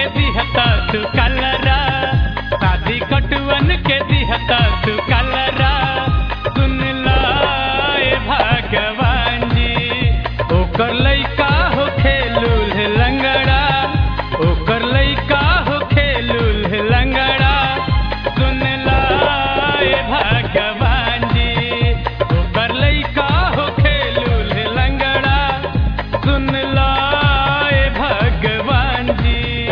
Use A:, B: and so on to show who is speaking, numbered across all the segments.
A: दिहता तू कलरा, शादी कटवन के दिहता तू कलरा। सुन लाए भगवान जी, ओकर लइका हो खेलूल लंगड़ा, ओकर लइका हो खेलूल लंगड़ा। सुन लाए भगवान जी, ओकर लइका हो खेलूल लंगड़ा। सुन लाए भगवान जी।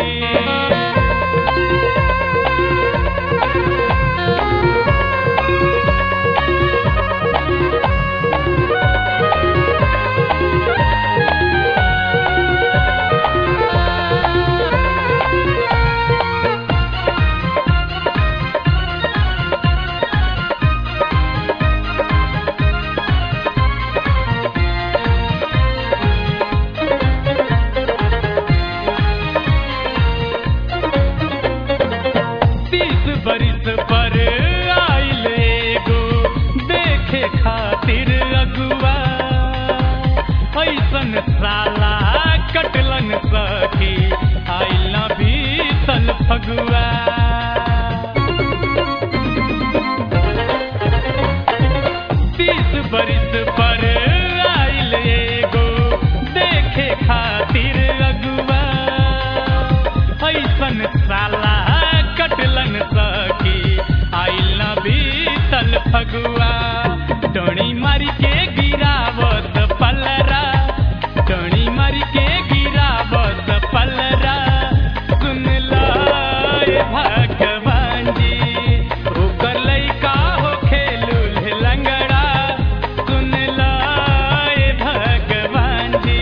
A: बरिस पर आइल एगो देखे खातिर अगुआ, ऐसन साला कटलन सखी आइल न बीतल फगुआ। 30 बरिस पर आइल एगो देखे खातिर अगुआ, ऐसन साला कटलन सखी आइल न बीतल फगुआ। टोणी मारी के गिरावत पलरा, टोणी मारी के गिरावत पलरा। सुन लाए भगवान जी, ओकर लइका हो खेलूल लंगड़ा। सुन लाए भगवान जी।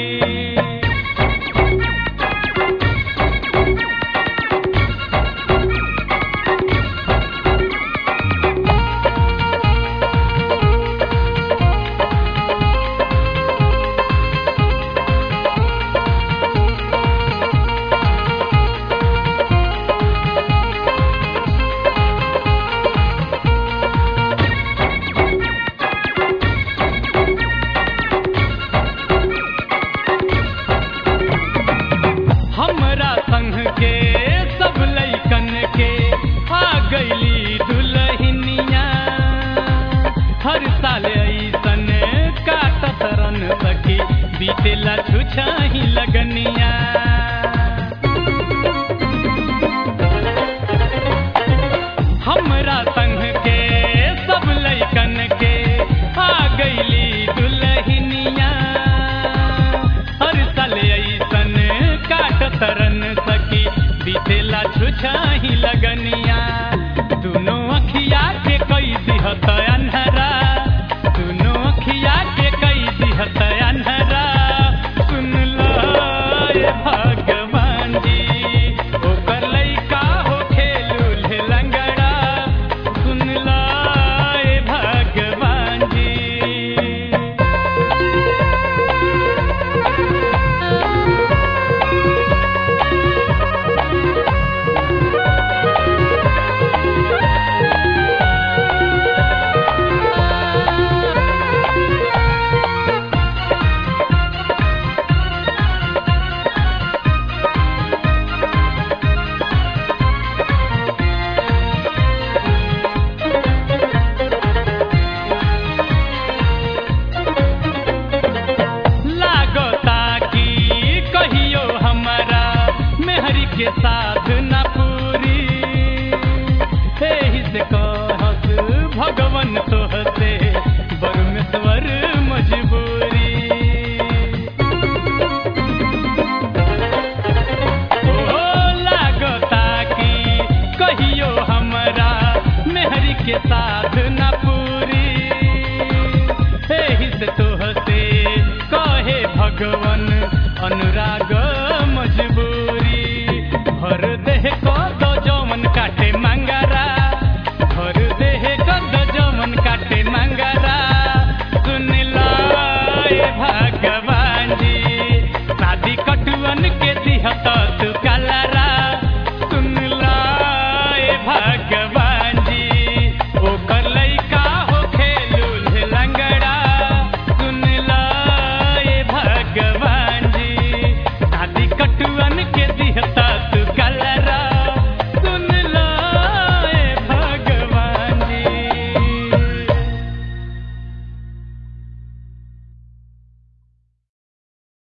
A: हमरा संग के सब लइकन के आ गईली दुल्हनिया, हर साल ऐसन काटत रन सखी बीतेला छुछाही लगनिया। हमरा संग के सब लइकन के आ गईली दुल्हनिया, हर साल ऐसन काटत रन सखी बीतेला छुछाही लगनिया। दोनों अखिया के कई दिहत अन्हरा, दोनों अखिया के कई दिहत अन्हरा। सुन लाए